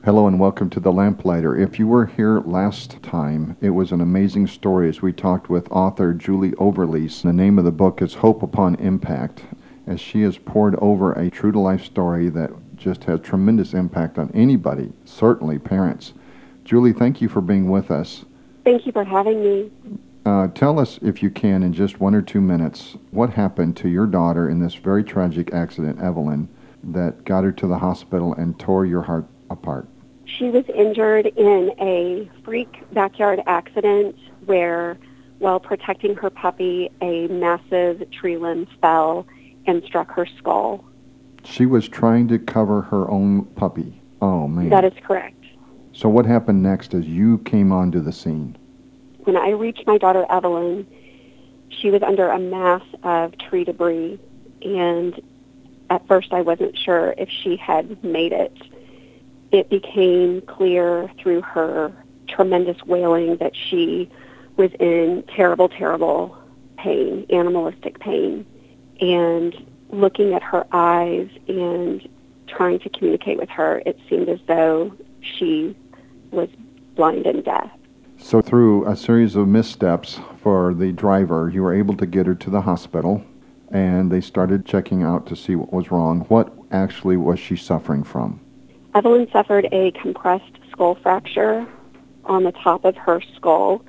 Hello and welcome to The Lamplighter. If you were here last time, it was an amazing story as we talked with author Julie Overlease. The name of the book is Hope Upon Impact, as she has poured over a true-to-life story that just has tremendous impact on anybody, certainly parents. Julie, thank you for being with us. Thank you for having me. Tell us, if you can, in just 1 or 2 minutes, what happened to your daughter in this very tragic accident, Evelyn, that got her to the hospital and tore your heart apart. She was injured in a freak backyard accident where, while protecting her puppy, a massive tree limb fell and struck her skull. She was trying to cover her own puppy. Oh, man. That is correct. So what happened next as you came onto the scene? When I reached my daughter Evelyn, she was under a mass of tree debris, and at first I wasn't sure if she had made it. It became clear through her tremendous wailing that she was in terrible, terrible pain, animalistic pain. And looking at her eyes and trying to communicate with her, it seemed as though she was blind and deaf. So through a series of missteps for the driver, you were able to get her to the hospital, and they started checking out to see what was wrong. What actually was she suffering from? Evelyn suffered a compressed skull fracture on the top of her skull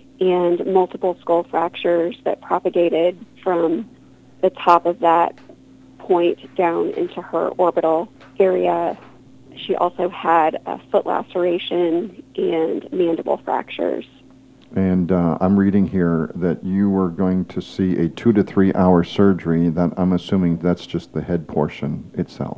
and multiple skull fractures that propagated from the top of that point down into her orbital area. She also had a foot laceration and mandible fractures. And I'm reading here that you were going to see a 2 to 3 hour surgery. That I'm assuming that's just the head portion itself.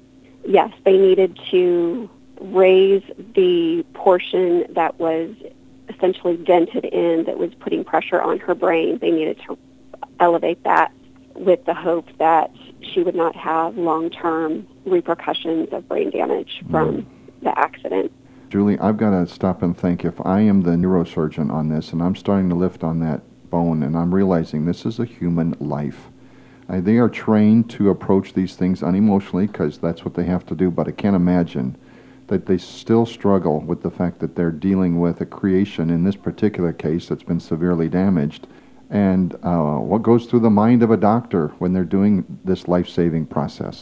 Yes, they needed to raise the portion that was essentially dented in, that was putting pressure on her brain. They needed to elevate that with the hope that she would not have long-term repercussions of brain damage from the accident. Julie, I've got to stop and think, if I am the neurosurgeon on this and I'm starting to lift on that bone and I'm realizing this is a human life. They are trained to approach these things unemotionally because that's what they have to do, but I can't imagine that they still struggle with the fact that they're dealing with a creation, in this particular case, that's been severely damaged. And what goes through the mind of a doctor when they're doing this life-saving process?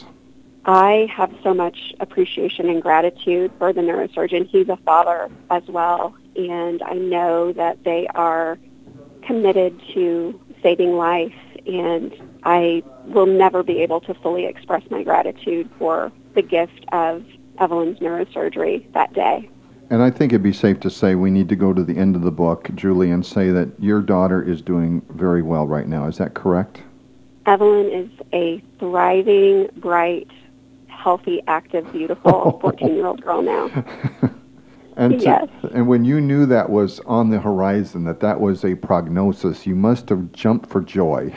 I have so much appreciation and gratitude for the neurosurgeon. He's a father as well, and I know that they are committed to saving life, and I will never be able to fully express my gratitude for the gift of Evelyn's neurosurgery that day. And I think it'd be safe to say we need to go to the end of the book, Julie, and say that your daughter is doing very well right now. Is that correct? Evelyn is a thriving, bright, healthy, active, beautiful 14-year-old girl now. And Yes. and when you knew that was on the horizon, that was a prognosis, you must have jumped for joy.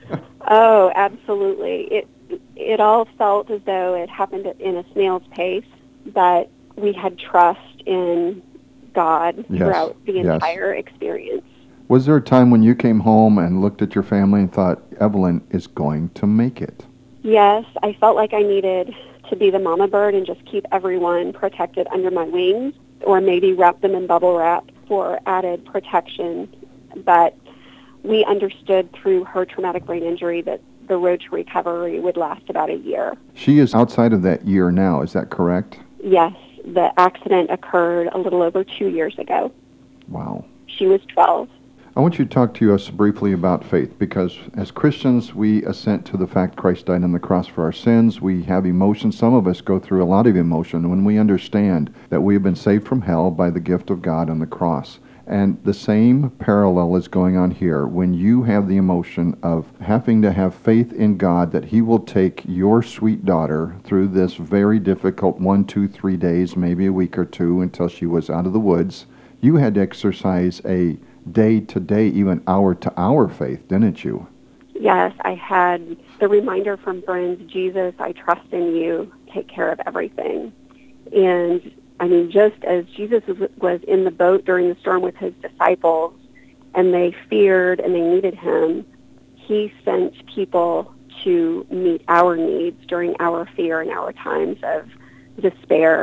Oh, absolutely. It all felt as though it happened in a snail's pace, but we had trust in God throughout the Yes. entire experience. Was there a time when you came home and looked at your family and thought, Evelyn is going to make it? Yes, I felt like I needed to be the mama bird and just keep everyone protected under my wings, or maybe wrap them in bubble wrap for added protection. But we understood through her traumatic brain injury that the road to recovery would last about a year. She is outside of that year now, is that correct? Yes, the accident occurred a little over 2 years ago. Wow. She was 12. I want you to talk to us briefly about faith, because as Christians, we assent to the fact Christ died on the cross for our sins. We have emotion. Some of us go through a lot of emotion when we understand that we have been saved from hell by the gift of God on the cross. And the same parallel is going on here when you have the emotion of having to have faith in God that He will take your sweet daughter through this very difficult 1, 2, 3 days, maybe a week or two until she was out of the woods. You had to exercise a day-to-day, even hour-to-hour faith, didn't you? Yes, I had the reminder from friends, Jesus, I trust in you, take care of everything. And I mean, just as Jesus was in the boat during the storm with his disciples, and they feared and they needed him, he sent people to meet our needs during our fear and our times of despair.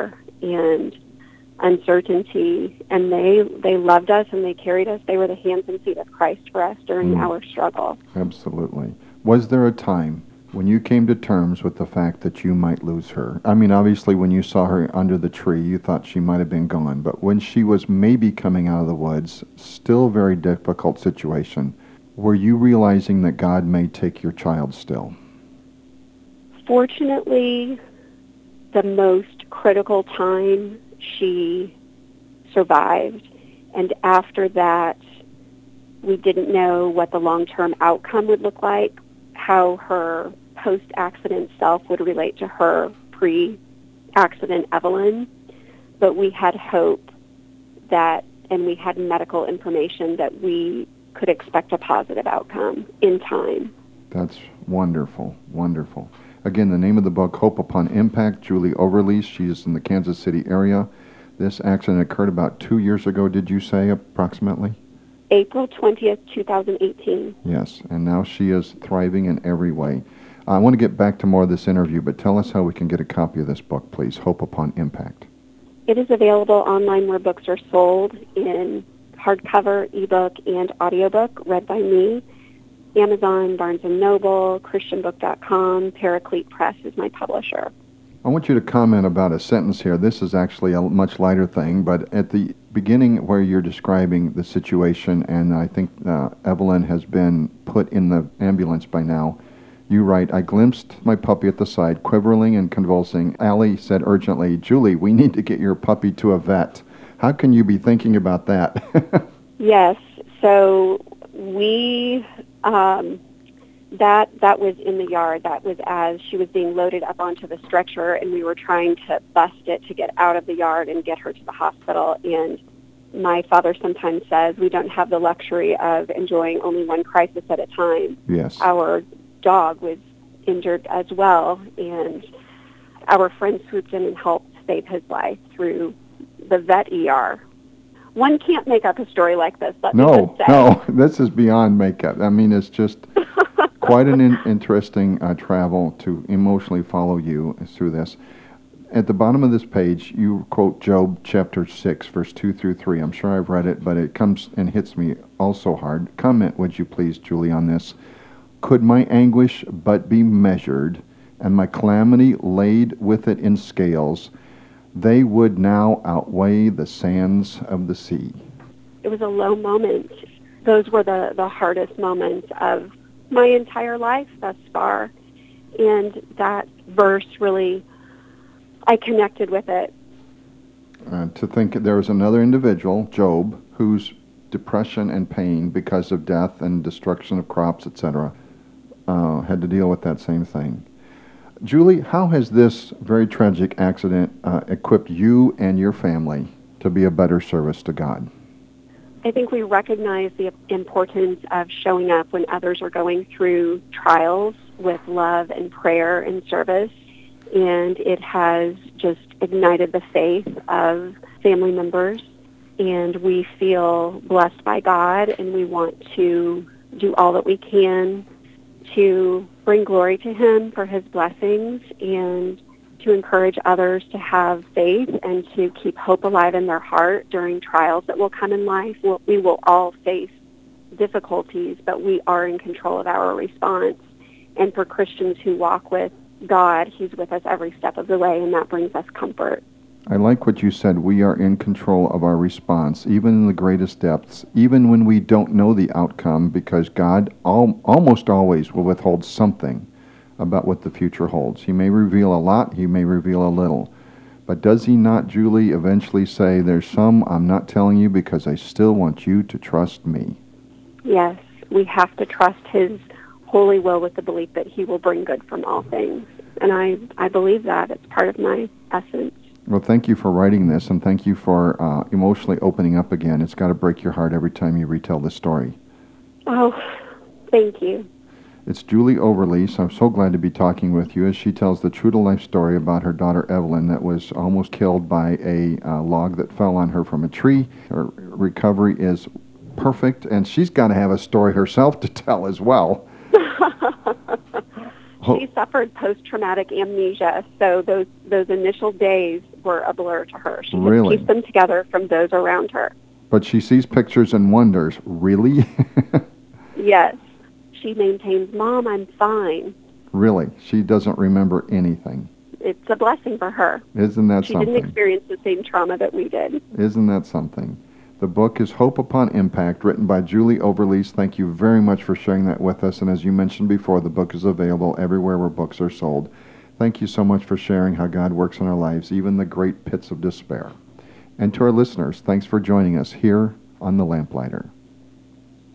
and uncertainty, and they loved us and they carried us. They were the hands and feet of Christ for us during our struggle. Absolutely. Was there a time when you came to terms with the fact that you might lose her? I mean, obviously, when you saw her under the tree, you thought she might have been gone. But when she was maybe coming out of the woods, still a very difficult situation, were you realizing that God may take your child still? Fortunately, the most critical time she survived, and after that, we didn't know what the long-term outcome would look like, how her post-accident self would relate to her pre-accident Evelyn, but we had hope that, and we had medical information that we could expect a positive outcome in time. That's wonderful, wonderful. Again, the name of the book, Hope Upon Impact, Julie Overlease. She is in the Kansas City area. This accident occurred about 2 years ago, did you say, approximately? April 20th, 2018. Yes, and now she is thriving in every way. I want to get back to more of this interview, but tell us how we can get a copy of this book, please, Hope Upon Impact. It is available online where books are sold, in hardcover, ebook, and audiobook, read by me. Amazon, Barnes & Noble, ChristianBook.com, Paraclete Press is my publisher. I want you to comment about a sentence here. This is actually a much lighter thing, but at the beginning where you're describing the situation, and I think Evelyn has been put in the ambulance by now, you write, I glimpsed my puppy at the side, quivering and convulsing. Allie said urgently, Julie, we need to get your puppy to a vet. How can you be thinking about that? Yes, so we, that was in the yard. That was as she was being loaded up onto the stretcher, and we were trying to bust it to get out of the yard and get her to the hospital. And my father sometimes says we don't have the luxury of enjoying only one crisis at a time. Yes. Our dog was injured as well, and our friend swooped in and helped save his life through the vet ER. One can't make up a story like this. No, this is beyond makeup. I mean, it's just quite an interesting travel to emotionally follow you through this. At the bottom of this page, you quote Job chapter 6, verse 2 through 3. I'm sure I've read it, but it comes and hits me also hard. Comment, would you please, Julie, on this? Could my anguish but be measured, and my calamity laid with it in scales, they would now outweigh the sands of the sea. It was a low moment. Those were the hardest moments of my entire life thus far. And that verse really, I connected with it. To think there was another individual, Job, whose depression and pain because of death and destruction of crops, etc., had to deal with that same thing. Julie, how has this very tragic accident equipped you and your family to be a better service to God? I think we recognize the importance of showing up when others are going through trials with love and prayer and service, and it has just ignited the faith of family members, and we feel blessed by God, and we want to do all that we can to bring glory to Him for His blessings and to encourage others to have faith and to keep hope alive in their heart during trials that will come in life. We will all face difficulties, but we are in control of our response. And for Christians who walk with God, He's with us every step of the way, and that brings us comfort. I like what you said. We are in control of our response, even in the greatest depths, even when we don't know the outcome, because God almost always will withhold something about what the future holds. He may reveal a lot, He may reveal a little. But does He not, Julie, eventually say, there's some I'm not telling you because I still want you to trust me? Yes, we have to trust His holy will with the belief that He will bring good from all things. And I believe that. It's part of my essence. Well, thank you for writing this, and thank you for emotionally opening up again. It's got to break your heart every time you retell this story. Oh, thank you. It's Julie Overlease. I'm so glad to be talking with you as she tells the true-to-life story about her daughter Evelyn that was almost killed by a log that fell on her from a tree. Her recovery is perfect, and she's got to have a story herself to tell as well. She suffered post-traumatic amnesia, so those initial days were a blur to her. She had Really? pieced them together from those around her. But she sees pictures and wonders, really? Yes. She maintains, Mom, I'm fine. Really? She doesn't remember anything. It's a blessing for her. Isn't that She something? didn't experience the same trauma that we did. Isn't that something? The book is Hope Upon Impact, written by Julie Overlease. Thank you very much for sharing that with us. And as you mentioned before, the book is available everywhere where books are sold. Thank you so much for sharing how God works in our lives, even the great pits of despair. And to our listeners, thanks for joining us here on The Lamplighter.